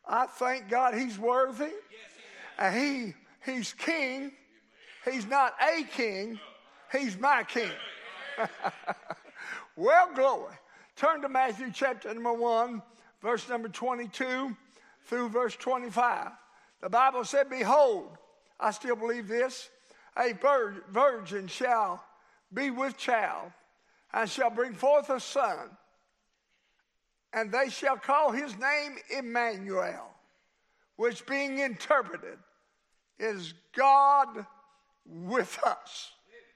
I thank God he's worthy. And he's king. He's not a king. He's my king. Well, glory. Turn to Matthew chapter number 1, verse number 22 through verse 25. The Bible said, behold, I still believe this, a virgin shall be with child, and shall bring forth a son, and they shall call his name Emmanuel, which being interpreted is God with us.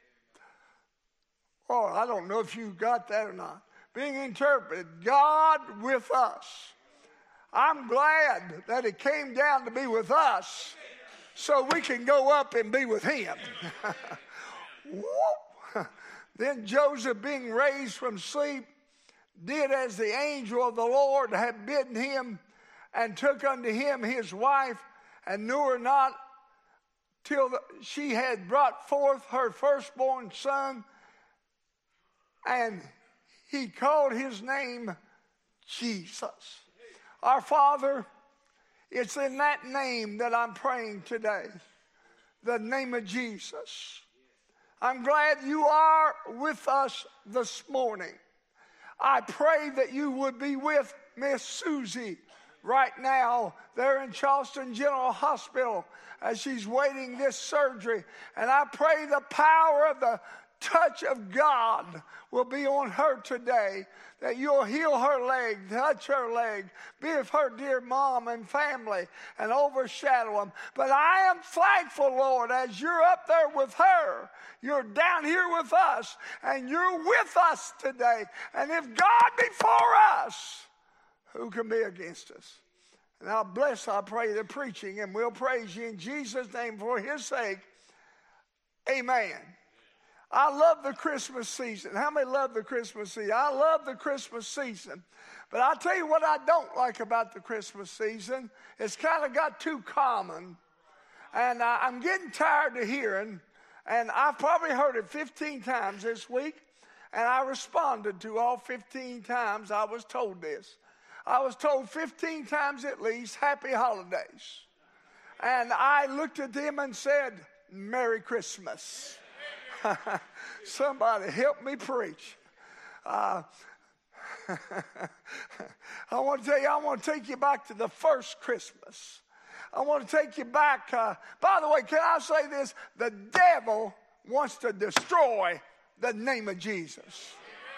Oh, I don't know if you got that or not. Being interpreted, God with us. I'm glad that it came down to be with us so we can go up and be with him. Then Joseph, being raised from sleep, did as the angel of the Lord had bidden him, and took unto him his wife, and knew her not till she had brought forth her firstborn son, and he called his name Jesus. Our Father, it's in that name that I'm praying today, the name of Jesus. I'm glad you are with us this morning. I pray that you would be with Miss Susie right now there in Charleston General Hospital as she's waiting this surgery. And I pray the power of the touch of God will be on her today, that you'll heal her leg, touch her leg, be with her dear mom and family, and overshadow them. But I am thankful, Lord, as you're up there with her, you're down here with us, and you're with us today. And if God be for us, who can be against us? And I'll bless, I pray, the preaching, and we'll praise you in Jesus' name for his sake. Amen. I love the Christmas season. How many love the Christmas season? I love the Christmas season. But I'll tell you what I don't like about the Christmas season. It's kind of got too common. And I'm getting tired of hearing, and I've probably heard it 15 times this week, and I responded to all 15 times I was told this. I was told 15 times at least, happy holidays. And I looked at them and said, Merry Christmas. Somebody help me preach. I want to tell you, I want to take you back to the first Christmas. I want to take you back. By the way, can I say this? The devil wants to destroy the name of Jesus.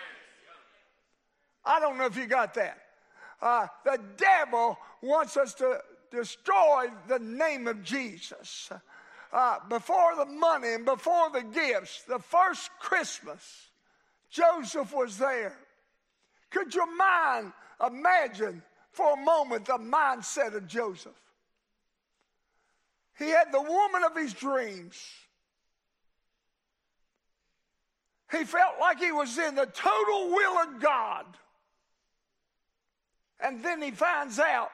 I don't know if you got that. The devil wants us to destroy the name of Jesus. Before the money and before the gifts, the first Christmas, Joseph was there. Could your mind imagine for a moment the mindset of Joseph? He had the woman of his dreams. He felt like he was in the total will of God. And then he finds out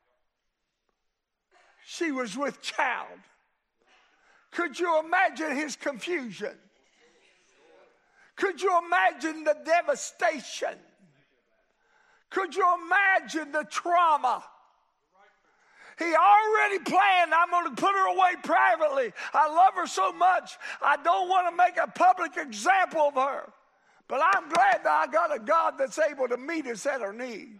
she was with child. Could you imagine his confusion? Could you imagine the devastation? Could you imagine the trauma? He already planned, I'm going to put her away privately. I love her so much, I don't want to make a public example of her. But I'm glad that I got a God that's able to meet us at her need.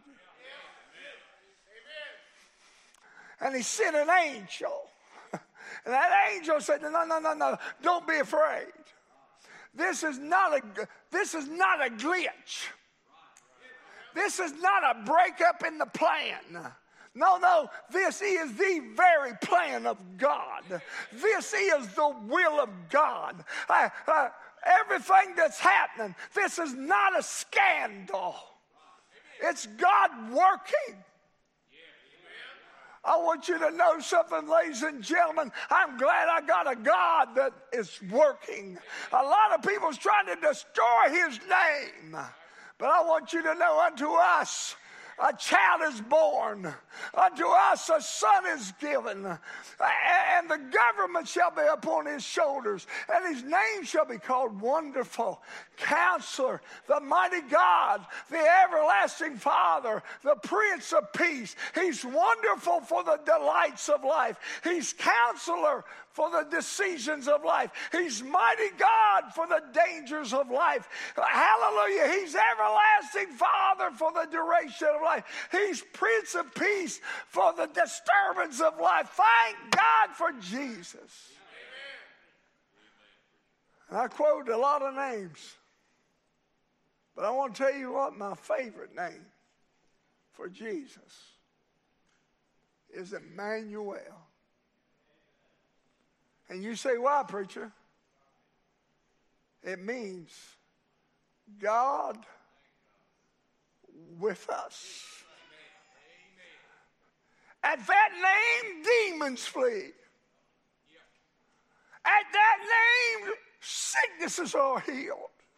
And he sent an angel. And that angel said, no, don't be afraid. This is not a glitch. This is not a breakup in the plan. No, this is the very plan of God. This is the will of God. Everything that's happening, this is not a scandal. It's God working. I want you to know something, ladies and gentlemen. I'm glad I got a God that is working. A lot of people's trying to destroy his name. But I want you to know unto us a child is born. Unto us a son is given. And the government shall be upon his shoulders. And his name shall be called Wonderful, Counselor, the Mighty God, the Everlasting Father, the Prince of Peace. He's wonderful for the delights of life. He's Counselor for the decisions of life. He's Mighty God for the dangers of life. Hallelujah. He's Everlasting Father for the duration of life. He's Prince of Peace for the disturbance of life. Thank God for Jesus. And I quoted a lot of names, but I want to tell you what my favorite name for Jesus is Emmanuel. And you say, why, preacher? It means God with us. At that name, demons flee. At that name, sicknesses are healed.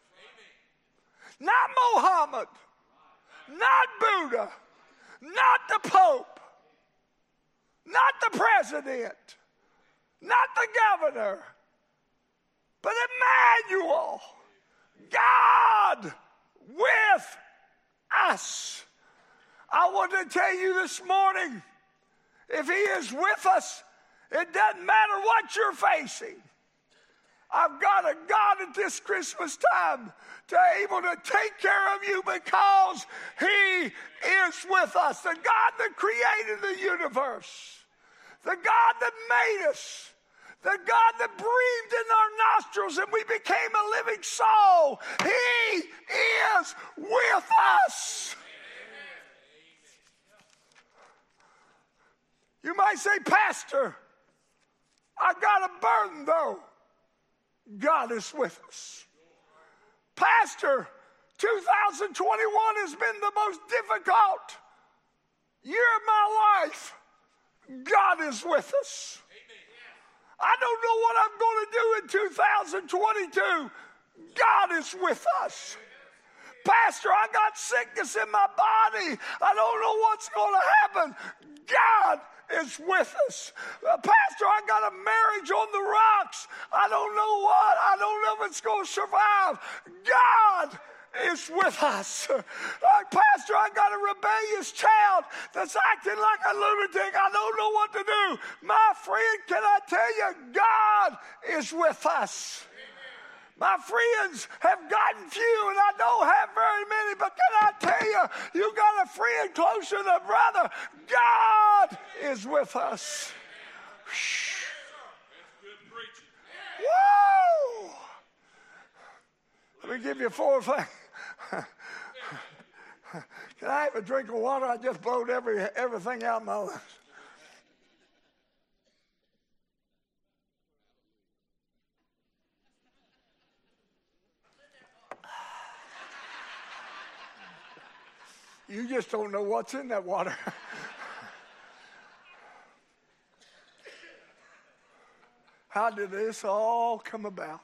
Not Muhammad, not Buddha, not the Pope, not the president, not the governor, but Emmanuel, God with us. I want to tell you this morning, if he is with us, it doesn't matter what you're facing. I've got a God at this Christmas time to able to take care of you because he is with us. The God that created the universe, the God that made us, the God that breathed in our nostrils and we became a living soul. He is with us. You might say, Pastor, I've got a burden though. God is with us. Pastor, 2021 has been the most difficult year of my life. God is with us. I don't know what I'm going to do in 2022. God is with us. Pastor, I got sickness in my body. I don't know what's going to happen. God is with us. Pastor, I got a marriage on the rocks. I don't know what. I don't know if it's going to survive. God is with us. Pastor, I got a rebellious child that's acting like a lunatic. I don't know what to do. My friend, can I tell you, God is with us. My friends have gotten few, and I don't have very many, but can I tell you, you got a friend closer than a brother. God is with us. Woo! Let me give you 4 things. Can I have a drink of water? I just blowed everything out of my lungs. You just don't know what's in that water. How did this all come about?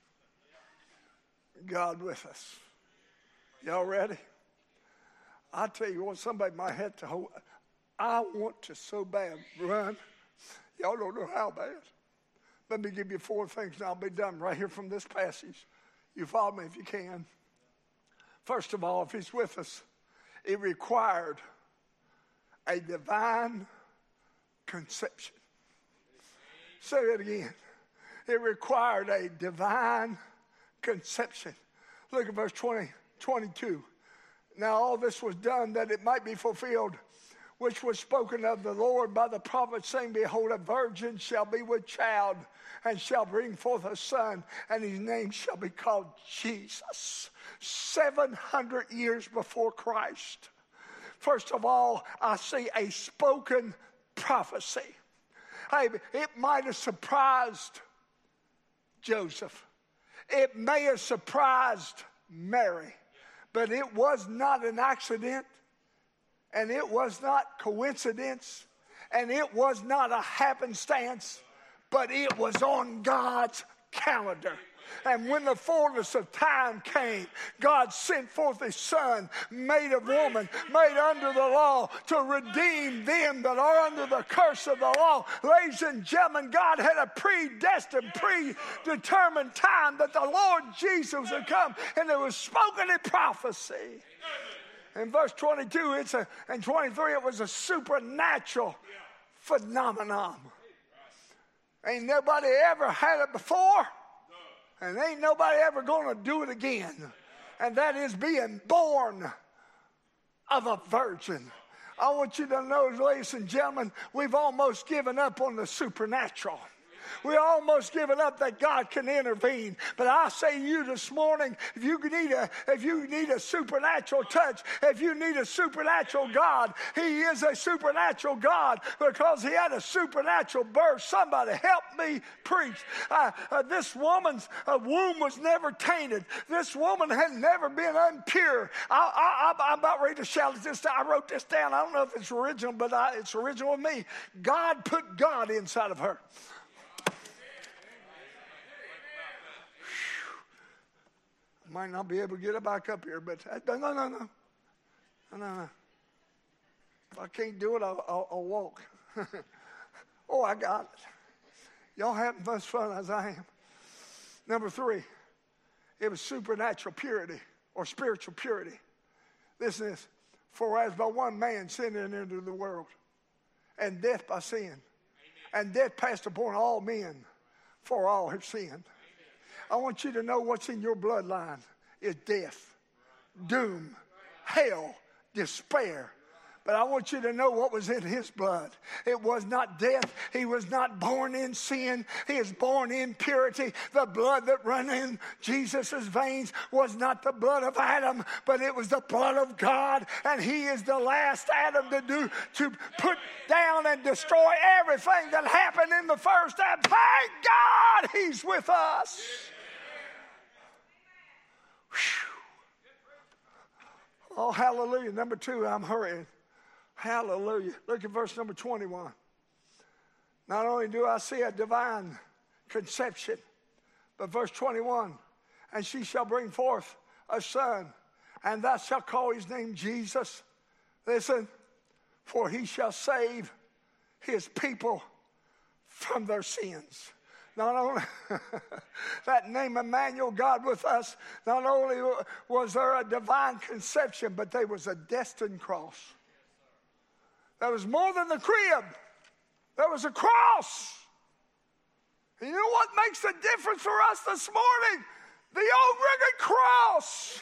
God with us. Y'all ready? I tell you what, somebody might have to hold. I want to so bad run. Y'all don't know how bad. Let me give you 4 things and I'll be done right here from this passage. You follow me if you can. First of all, if he's with us, it required a divine conception. Say it again. It required a divine conception. Look at verse 22. Now all this was done that it might be fulfilled, which was spoken of the Lord by the prophet, saying, Behold, a virgin shall be with child, and shall bring forth a son, and his name shall be called Jesus. 700 years before Christ. First of all, I see a spoken prophecy. Hey, it might have surprised Joseph. It may have surprised Mary. But it was not an accident, and it was not coincidence, and it was not a happenstance, but it was on God's calendar. And when the fullness of time came, God sent forth his Son, made of woman, made under the law, to redeem them that are under the curse of the law. Ladies and gentlemen, God had a predestined, predetermined time that the Lord Jesus would come, and it was spoken in prophecy. In verse 22 and 23, it was a supernatural phenomenon. Ain't nobody ever had it before, and ain't nobody ever going to do it again. And that is being born of a virgin. I want you to know, ladies and gentlemen, we've almost given up on the supernatural. We're almost giving up that God can intervene. But I say to you this morning, if you need a supernatural touch, if you need a supernatural God, he is a supernatural God because he had a supernatural birth. Somebody help me preach. This woman's womb was never tainted. This woman had never been impure. I'm about ready to shout this. I wrote this down. I don't know if it's original, but it's original with me. God put God inside of her. Might not be able to get it back up here, but no. If I can't do it, I'll walk. Oh, I got it. Y'all having much fun as I am. Number 3, it was supernatural purity or spiritual purity. Listen to this. For as by one man sin entered into the world, and death by sin, and death passed upon all men, for all have sinned. I want you to know what's in your bloodline is death, doom, hell, despair. But I want you to know what was in his blood. It was not death. He was not born in sin. He is born in purity. The blood that ran in Jesus' veins was not the blood of Adam, but it was the blood of God. And he is the last Adam to put down and destroy everything that happened in the first Adam. Thank God he's with us. Oh, hallelujah. Number 2, I'm hurrying. Hallelujah. Look at verse number 21. Not only do I see a divine conception, but verse 21, and she shall bring forth a son, and thou shalt call his name Jesus. Listen, for he shall save his people from their sins. Not only that name Emmanuel, God with us, not only was there a divine conception, but there was a destined cross. There was more than the crib. There was a cross. And you know what makes the difference for us this morning? The old rugged cross.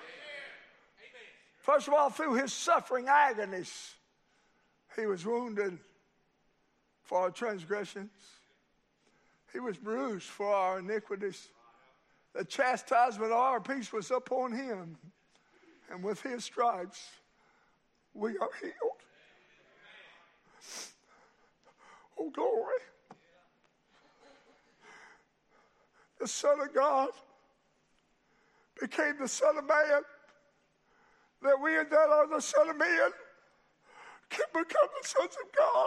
First of all, through his suffering agonies, he was wounded for our transgressions. He was bruised for our iniquities. The chastisement of our peace was upon him. And with his stripes, we are healed. Oh, glory. The Son of God became the Son of Man, that we that are the Son of Man can become the sons of God.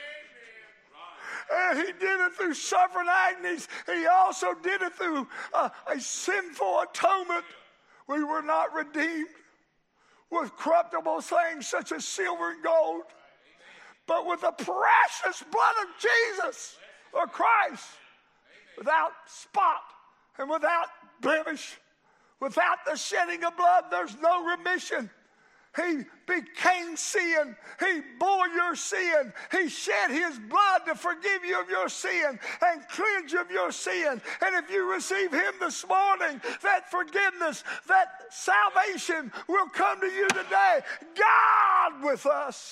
And he did it through suffering agonies. He also did it through a sinful atonement. We were not redeemed with corruptible things such as silver and gold, but with the precious blood of Jesus or Christ, without spot and without blemish. Without the shedding of blood, there's no remission. He became sin. He bore your sin. He shed his blood to forgive you of your sin and cleanse you of your sin. And if you receive him this morning, that forgiveness, that salvation will come to you today. God with us.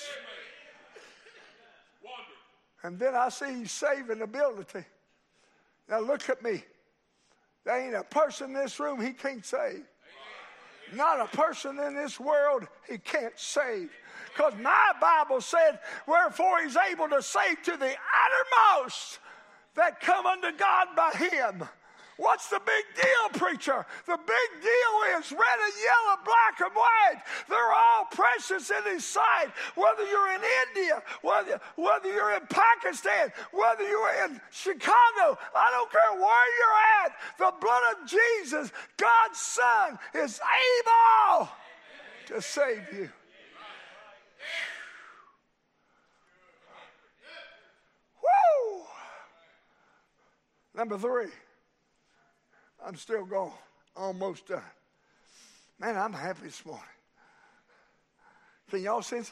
And then I see his saving ability. Now look at me. There ain't a person in this room he can't save. Not a person in this world he can't save. Because my Bible said, wherefore he's able to save to the uttermost that come unto God by him. What's the big deal, preacher? The big deal is red and yellow, black and white. They're all precious in His sight. Whether you're in India, whether you're in Pakistan, whether you're in Chicago, I don't care where you're at. The blood of Jesus, God's Son, is able to save you. Woo! Number 3. I'm still going. Almost done. Man, I'm happy this morning. Can y'all sense it?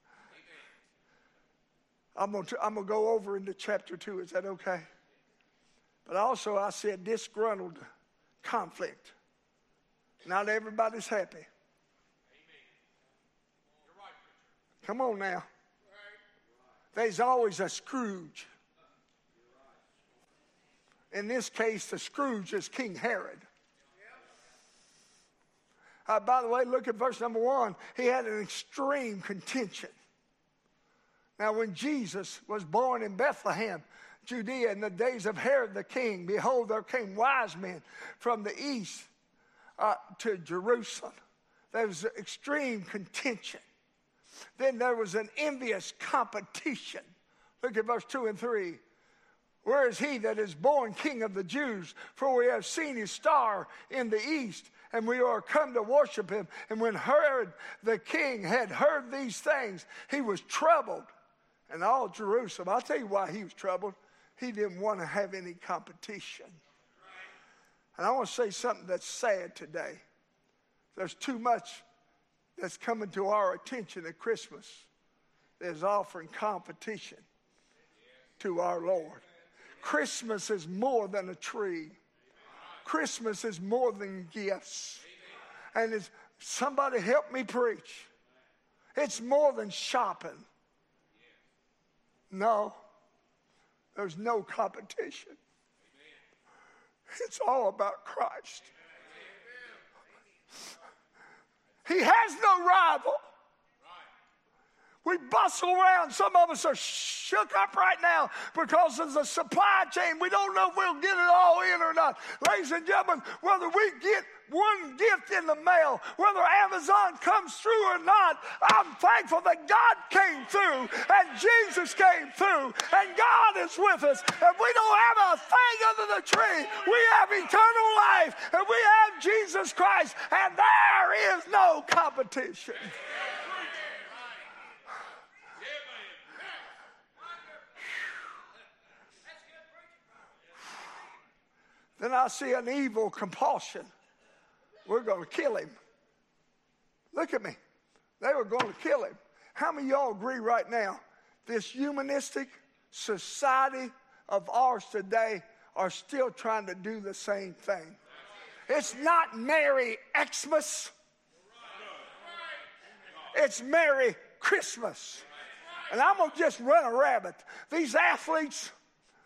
I'm gonna go over into chapter 2. Is that okay? But also I said disgruntled conflict. Not everybody's happy. Come on now. There's always a Scrooge. In this case, the Scrooge is King Herod. By the way, look at verse number 1. He had an extreme contention. Now, when Jesus was born in Bethlehem, Judea, in the days of Herod the king, behold, there came wise men from the east to Jerusalem. There was extreme contention. Then there was an envious competition. Look at verse 2 and 3. Where is he that is born King of the Jews? For we have seen his star in the east, and we are come to worship him. And when Herod the king had heard these things, he was troubled. And all Jerusalem, I'll tell you why he was troubled. He didn't want to have any competition. And I want to say something that's sad today. There's too much that's coming to our attention at Christmas. There's offering competition to our Lord. Christmas is more than a tree. Christmas is more than gifts. And it's, somebody help me preach. It's more than shopping. No, there's no competition. It's all about Christ. He has no rival. We bustle around. Some of us are shook up right now because of the supply chain. We don't know if we'll get it all in or not. Ladies and gentlemen, whether we get one gift in the mail, whether Amazon comes through or not, I'm thankful that God came through and Jesus came through and God is with us. And we don't have a thing under the tree. We have eternal life and we have Jesus Christ, and there is no competition. Then I see an evil compulsion. We're going to kill him. Look at me. They were going to kill him. How many of y'all agree right now, this humanistic society of ours today are still trying to do the same thing? It's not Merry Xmas. It's Merry Christmas. And I'm going to just run a rabbit. These athletes,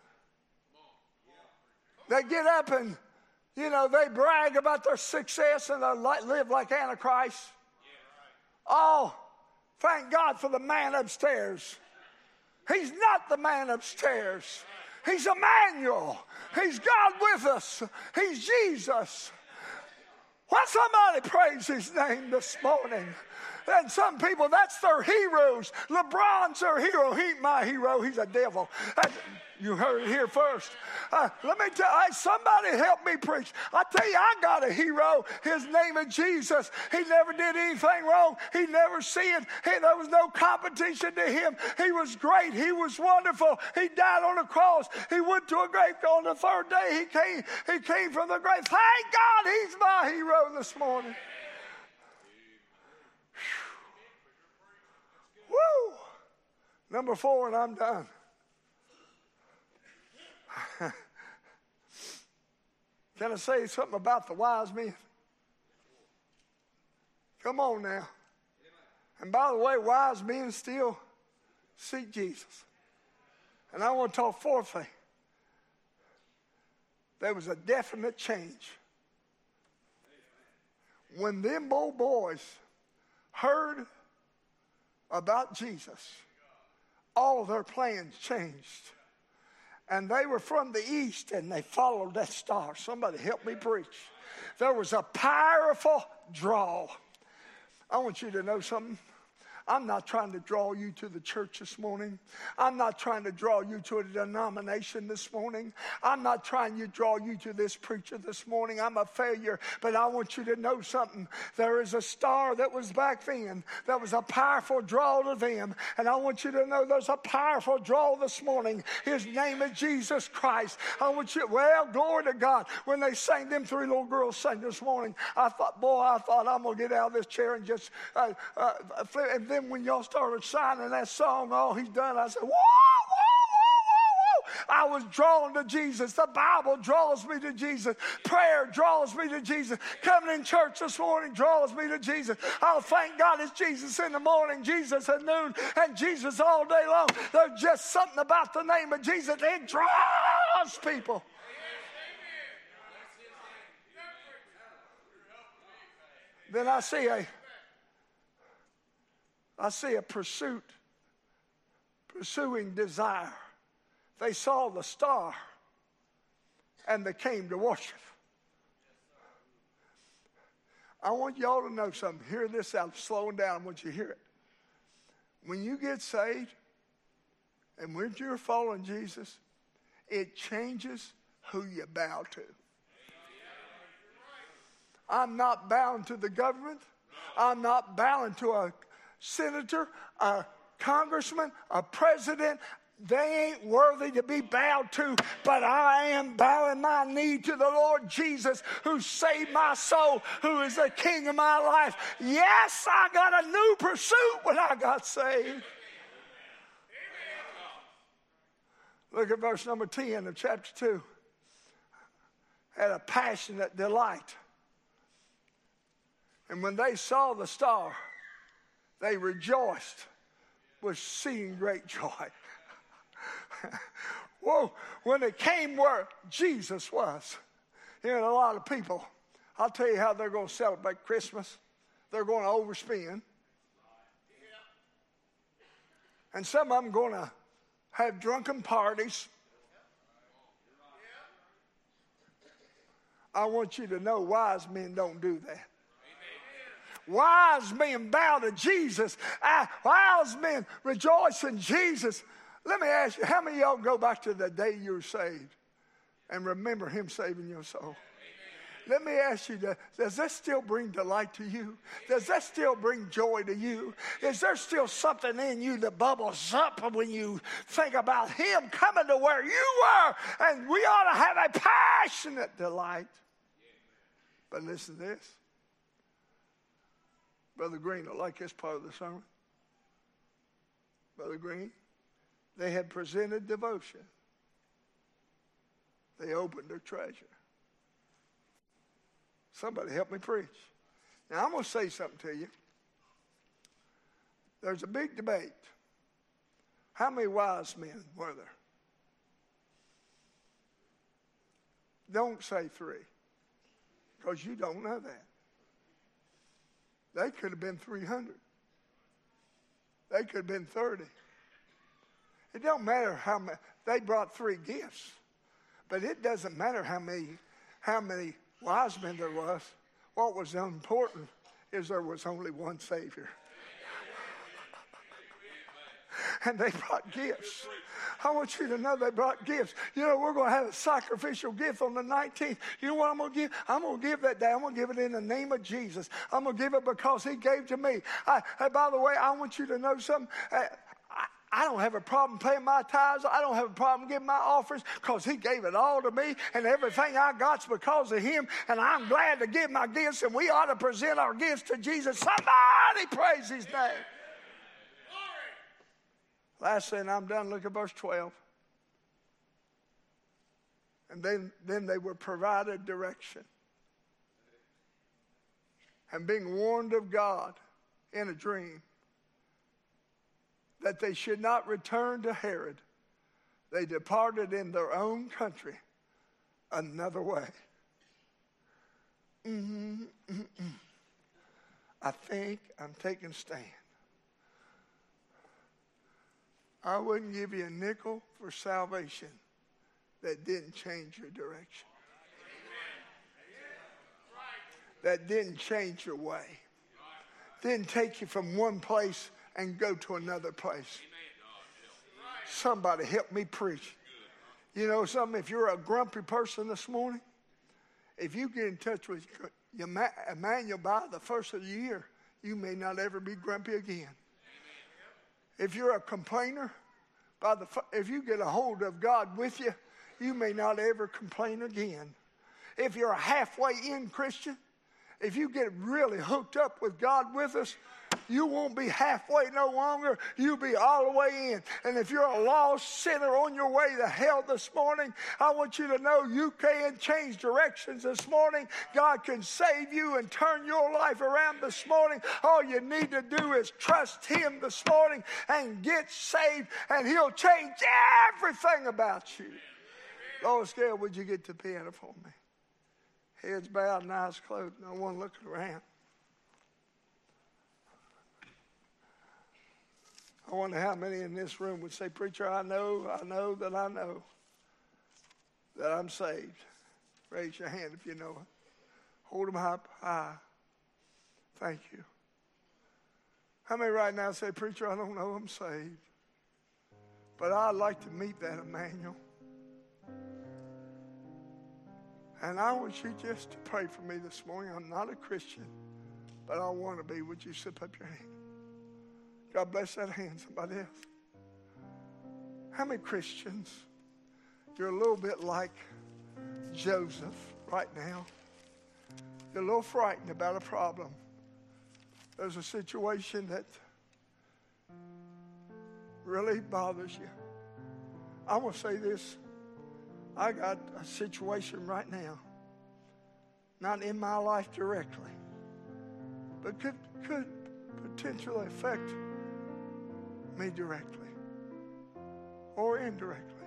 they get up and, you know, they brag about their success and they live like Antichrist. Oh, thank God for the man upstairs. He's not the man upstairs. He's Emmanuel. He's God with us. He's Jesus. Why somebody praise his name this morning? And some people, that's their heroes. LeBron's their hero. He ain't my hero. He's a devil. You heard it here first. Let me tell you, somebody help me preach. I tell you, I got a hero. His name is Jesus. He never did anything wrong. He never sinned. There was no competition to him. He was great. He was wonderful. He died on the cross. He went to a grave. On the third day, he came from the grave. Thank God he's my hero this morning. Woo! Number 4, and I'm done. Can I say something about the wise men? Come on now. And by the way, wise men still seek Jesus. And I want to talk fourthly. There was a definite change. When them old boys heard about Jesus, all their plans changed. And they were from the east, and they followed that star. Somebody help me preach. There was a powerful draw. I want you to know something. I'm not trying to draw you to the church this morning. I'm not trying to draw you to a denomination this morning. I'm not trying to draw you to this preacher this morning. I'm a failure, but I want you to know something. There is a star that was back then that was a powerful draw to them, and I want you to know there's a powerful draw this morning. His name is Jesus Christ. I want you, well, glory to God. When they sang, them three little girls sang this morning, I thought I'm going to get out of this chair and just flip. And then when y'all started signing that song, all he's done, I said, whoa, whoa, whoa, whoa, whoa. I was drawn to Jesus. The Bible draws me to Jesus. Prayer draws me to Jesus. Coming in church this morning draws me to Jesus. Oh, thank God it's Jesus in the morning, Jesus at noon, and Jesus all day long. There's just something about the name of Jesus. It draws people. Then I see a pursuing desire. They saw the star and they came to worship. I want y'all to know something. Hear this out. I'm slowing down. I want you to hear it. When you get saved and when you're following Jesus, it changes who you bow to. I'm not bound to the government. I'm not bound to a senator, a congressman, a president. They ain't worthy to be bowed to, but I am bowing my knee to the Lord Jesus, who saved my soul, who is the king of my life. Yes, I got a new pursuit when I got saved. Look at verse number 10 of chapter 2. Had a passionate delight. And when they saw the star, they rejoiced with exceeding great joy. Whoa, when it came where Jesus was, you know, a lot of people, I'll tell you how they're going to celebrate Christmas. They're going to overspend. And some of them going to have drunken parties. I want you to know wise men don't do that. Wise men bow to Jesus. Wise men rejoice in Jesus. Let me ask you, how many of y'all go back to the day you were saved and remember him saving your soul? Let me ask you, does that still bring delight to you? Does that still bring joy to you? Is there still something in you that bubbles up when you think about him coming to where you were? And we ought to have a passionate delight. But listen to this. Brother Green will like this part of the sermon. Brother Green, they had presented devotion. They opened their treasure. Somebody help me preach. Now, I'm going to say something to you. There's a big debate. How many wise men were there? Don't say 3, because you don't know that. They could have been 300. They could have been 30. It don't matter how many. They brought 3 gifts. But it doesn't matter how many wise men there was. What was important is there was only one Savior. And they brought gifts. I want you to know they brought gifts. You know, we're going to have a sacrificial gift on the 19th. You know what I'm going to give? I'm going to give that day. I'm going to give it in the name of Jesus. I'm going to give it because he gave to me. By the way, I want you to know something. I don't have a problem paying my tithes. I don't have a problem giving my offerings because he gave it all to me, and everything I got's because of him, and I'm glad to give my gifts, and we ought to present our gifts to Jesus. Somebody praise his name. Lastly, and I'm done, look at verse 12. And then they were provided direction. And being warned of God in a dream that they should not return to Herod, they departed in their own country another way. I think I'm taking a stand. I wouldn't give you a nickel for salvation that didn't change your direction. That didn't change your way. Didn't take you from one place and go to another place. Somebody help me preach. You know something? If you're a grumpy person this morning, if you get in touch with Emmanuel by the first of the year, you may not ever be grumpy again. If you're a complainer, if you get a hold of God with you, you may not ever complain again. If you're a halfway in Christian, if you get really hooked up with God with us, you won't be halfway no longer. You'll be all the way in. And if you're a lost sinner on your way to hell this morning, I want you to know you can change directions this morning. God can save you and turn your life around this morning. All you need to do is trust Him this morning and get saved, and He'll change everything about you. Lois Gale, would you get the piano for me? Heads bowed and eyes closed. No one looking around. I wonder how many in this room would say, preacher, I know that I'm saved. Raise your hand if you know it. Hold them up high. Thank you. How many right now say, preacher, I don't know I'm saved, but I'd like to meet that Emmanuel. And I want you just to pray for me this morning. I'm not a Christian, but I want to be. Would you slip up your hand? God bless that hand. Somebody else. How many Christians, you're a little bit like Joseph right now? You're a little frightened about a problem. There's a situation that really bothers you. I will say this. I got a situation right now, not in my life directly, but could potentially affect me directly or indirectly.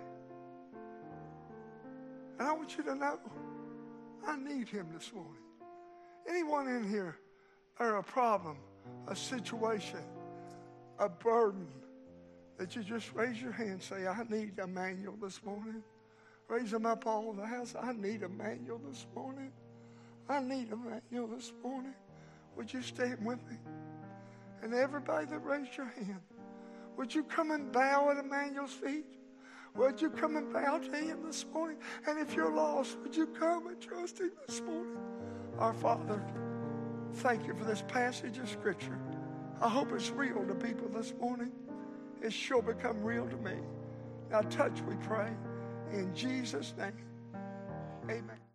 And I want you to know, I need Him this morning. Anyone in here, or a problem, a situation, a burden, that you just raise your hand and say, I need Emmanuel this morning. Raise them up all over the house. I need Emmanuel this morning. I need Emmanuel this morning. Would you stand with me? And everybody that raised your hand, would you come and bow at Emmanuel's feet? Would you come and bow to Him this morning? And if you're lost, would you come and trust Him this morning? Our Father, thank you for this passage of Scripture. I hope it's real to people this morning. It's sure become real to me. Now touch, we pray. In Jesus' name, amen.